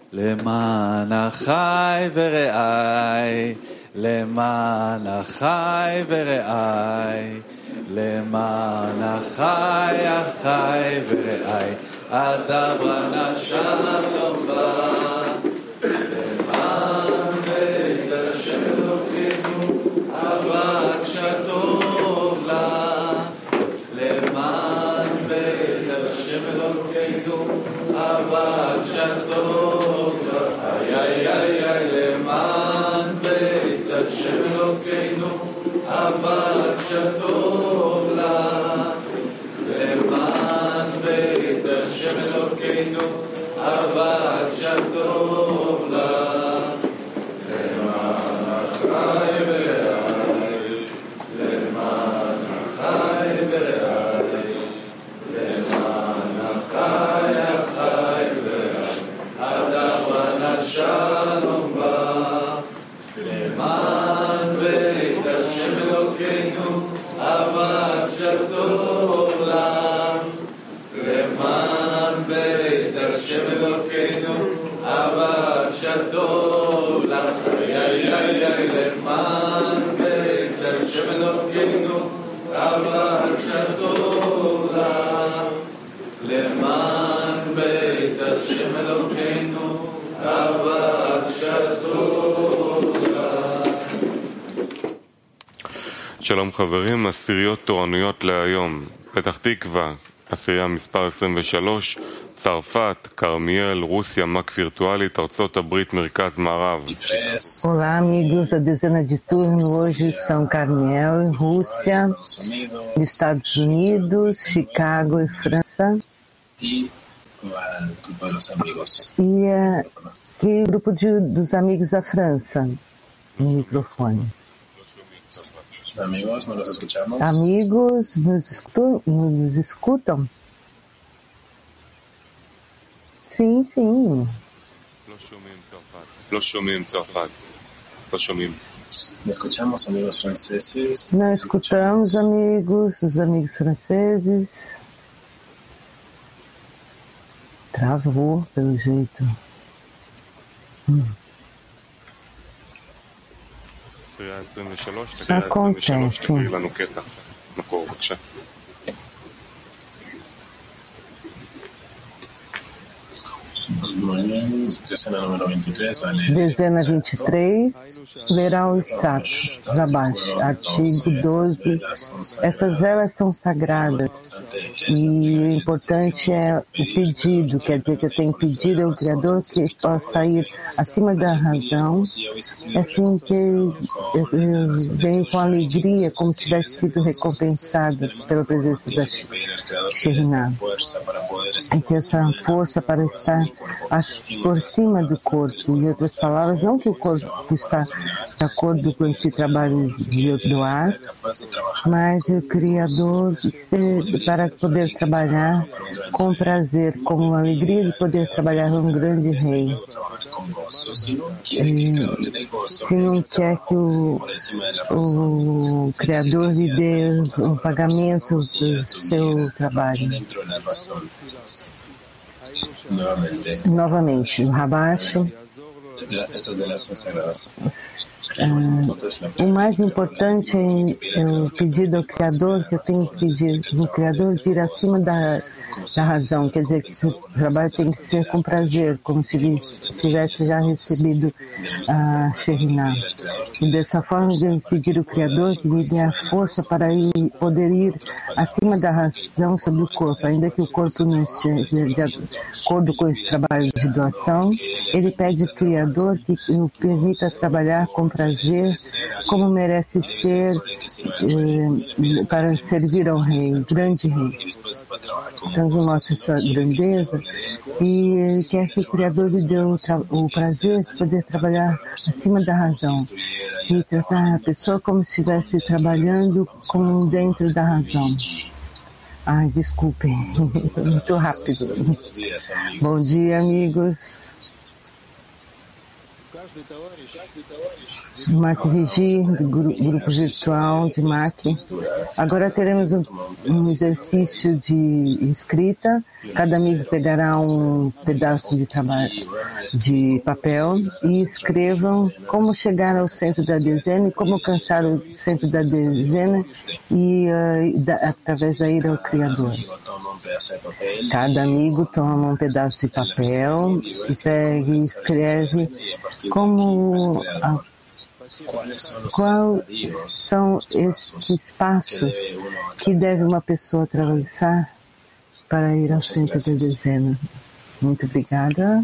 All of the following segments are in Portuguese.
למען אחי ורעי, למען אחי ורעי, למען אחי, אחי ורעי, אדברה נשם לא בא, למען בית השם אלוקינו, אבק שטוב לה, למען בית השם אלוקינו, אבק שטוב לה, איי איי איי, למען בית השם אלוקינו, אבק שטוב לה, למען בית השם אלוקינו, אבק שטוב לה, למען אחי ורעי, למען אחי ורעי, למען אחי, אחי ורעי, אדברה נשם בא, למען בית השם אלוקינו, אבק שטוב לה, למען בית השם אלוקינו, אבק שטוב לה, איי איי איי, למען בית השם אלוקינו, אבק שטוב לה, למען בית השם אלוקינו, אבק שטוב לה. שלום חברים, עשיריות תורנויות להיום. פתח תקווה, עשירייה מספר 23, צרפת, כרמיאל, רוסיה, מק וירטואלית, ארצות הברית, מרכז מערב. Olá amigos, a dezena de turno hoje são Carmel, Rússia, Estados Unidos, Chicago e França. E que grupo dos amigos da França? No microfone. Amigos, nos escuchamos. Amigos, nos escutam? Sim, sim. לא שומעים צרפת. לא שומעים. Escuchamos, amigos franceses. Não escutamos, amigos, os amigos franceses. Travou, pelo jeito. Acontece. תקראי לנו קטע. מקור, בבקשה. Dezena número 23, vale. Dezena 23, lerá o status abaixo, artigo 12. Essas velas são sagradas e o importante é o pedido, quer dizer que eu tenho pedido ao Criador que possa ir acima da razão, assim que eu venho com alegria, como se tivesse sido recompensado pela presença da Shekhinah. E que essa força para estar por cima do corpo, em outras palavras, não que o corpo está de acordo com esse trabalho do ar, mas o Criador para poder trabalhar com prazer, com uma alegria de poder trabalhar com um grande rei. Se não quer que o Criador lhe dê um pagamento do seu trabalho. Novamente, o Rabacho. O mais importante é o pedido ao Criador, que eu tenho que pedir o Criador de ir acima da razão, quer dizer que o trabalho tem que ser com prazer, como se ele tivesse já recebido a Shekhinah. E dessa forma eu devo pedir ao Criador que me dê a força para poder ir acima da razão sobre o corpo, ainda que o corpo não esteja de acordo com esse trabalho de doação, ele pede ao Criador que o permita trabalhar com prazer, como merece ser, para servir ao rei, grande rei. Então, mostra sua grandeza e quer que o Criador lhe dê o prazer de poder trabalhar acima da razão e tratar a pessoa como se estivesse trabalhando dentro da razão. Ai, desculpem, muito rápido. Bom dia, amigos. Mac Vigi, do grupo virtual de Mac. Agora teremos um exercício de escrita. Cada amigo pegará um pedaço de trabalho, de papel e escrevam como chegar ao centro da dezena e como alcançar o centro da dezena e através da ira ao Criador. Cada amigo toma um pedaço de papel e pega e escreve quais são esses passos que deve uma pessoa atravessar para ir ao centro da dezena. Muito obrigada.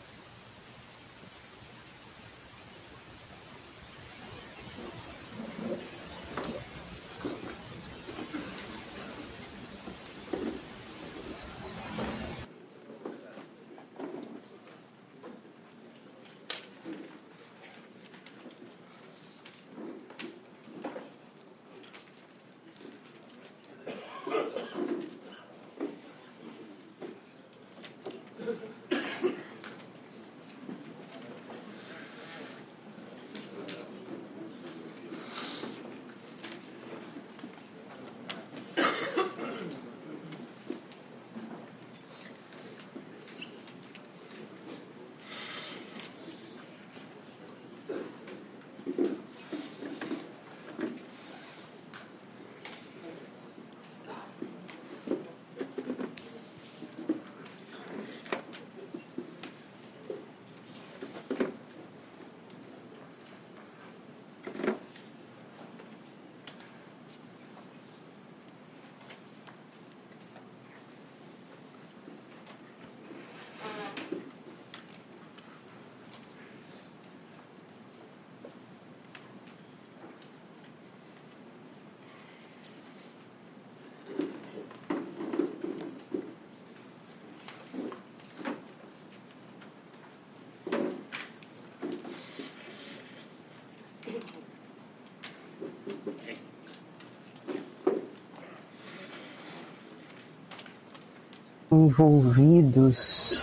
Envolvidos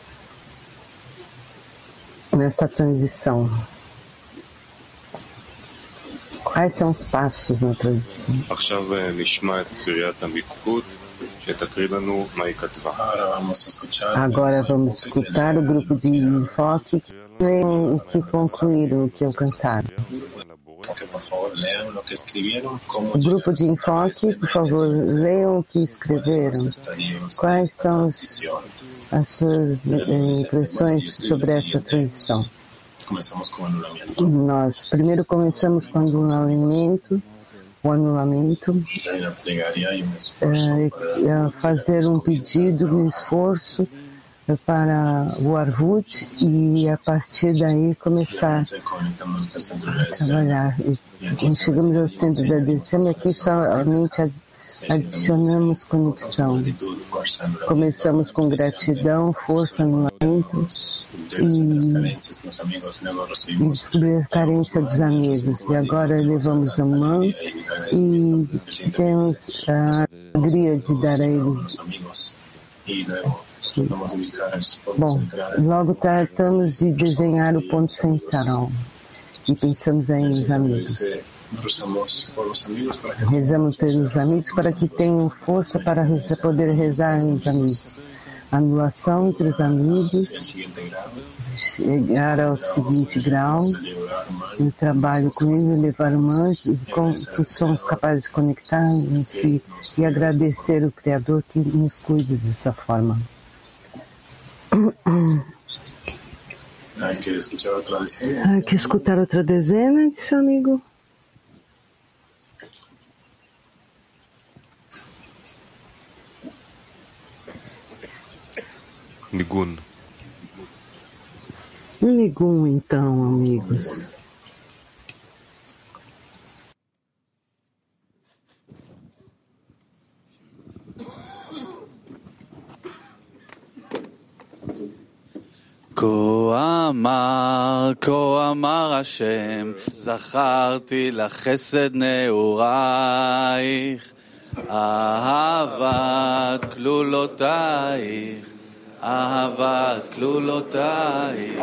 nessa transição. Quais são os passos na transição? Agora vamos escutar o grupo de enfoque que concluíram, o que alcançaram. O grupo de enfoque, por favor, leiam o que escreveram. Quais são as suas impressões sobre essa transição? Nós primeiro começamos com o anulamento, fazer um pedido, um esforço para o Arvut e a partir daí começar a trabalhar. E chegamos ao centro da dezena, aqui somente adicionamos conexão. Começamos com gratidão, força, anulamento e descobrir a carência dos amigos. E agora levamos a mão e temos a alegria de dar a eles. Bom, logo tratamos de desenhar o ponto central e pensamos em os amigos. Rezamos pelos amigos para que tenham força para poder rezar os amigos. Anulação entre os amigos, chegar ao seguinte grau, no trabalho com eles, levar o manjo, como somos capazes de conectar-nos e agradecer o Criador que nos cuida dessa forma. Quer escutar outra dezena, disse o amigo? Nigun. Nigun, então, amigos. כה אמר השם, זכרתי לך חסד נעורייך, אהבת כלולותייך, אהבת כלולותייך.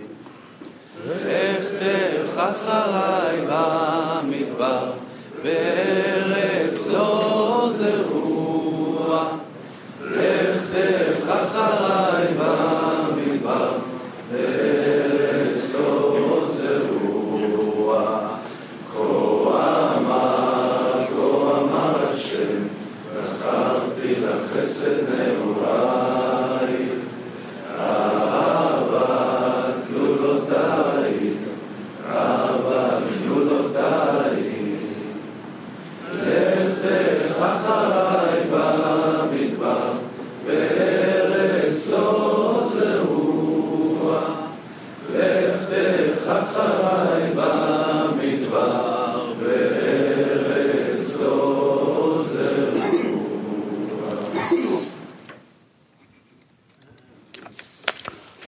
לכתך אחריי במדבר, בארץ לא זרוע. לכתך אחריי במדבר, חסד